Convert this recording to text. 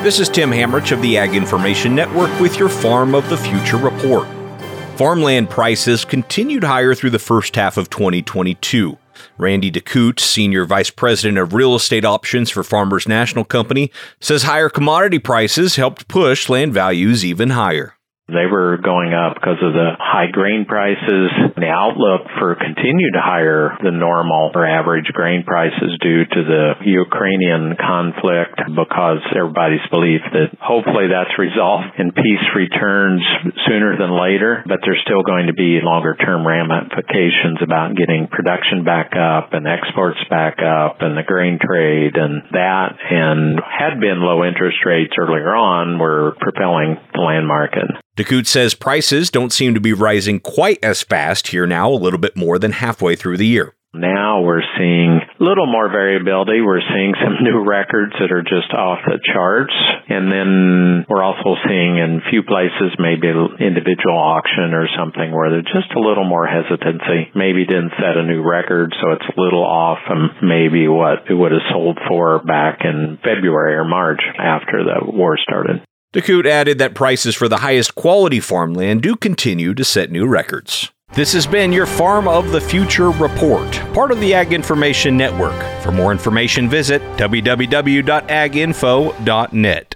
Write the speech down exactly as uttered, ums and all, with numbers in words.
This is Tim Hamrich of the Ag Information Network with your Farm of the Future report. Farmland prices continued higher through the first half of twenty twenty-two. Randy DeCoute, Senior Vice President of Real Estate Options for Farmers National Company, says higher commodity prices helped push land values even higher. They were going up because of the high grain prices. The outlook for continued higher than normal or average grain prices due to the Ukrainian conflict, because everybody's belief that hopefully that's resolved and peace returns sooner than later, but there's still going to be longer term ramifications about getting production back up and exports back up and the grain trade, and that and had been low interest rates earlier on were propelling the land market. DeCoute says prices don't seem to be rising quite as fast here now, a little bit more than halfway through the year. Now we're seeing a little more variability. We're seeing some new records that are just off the charts. And then we're also seeing in a few places maybe an individual auction or something where there's just a little more hesitancy. Maybe didn't set a new record, so it's a little off from maybe what it would have sold for back in February or March after the war started. DeCoute added that prices for the highest quality farmland do continue to set new records. This has been your Farm of the Future report, part of the Ag Information Network. For more information, visit w w w dot ag info dot net.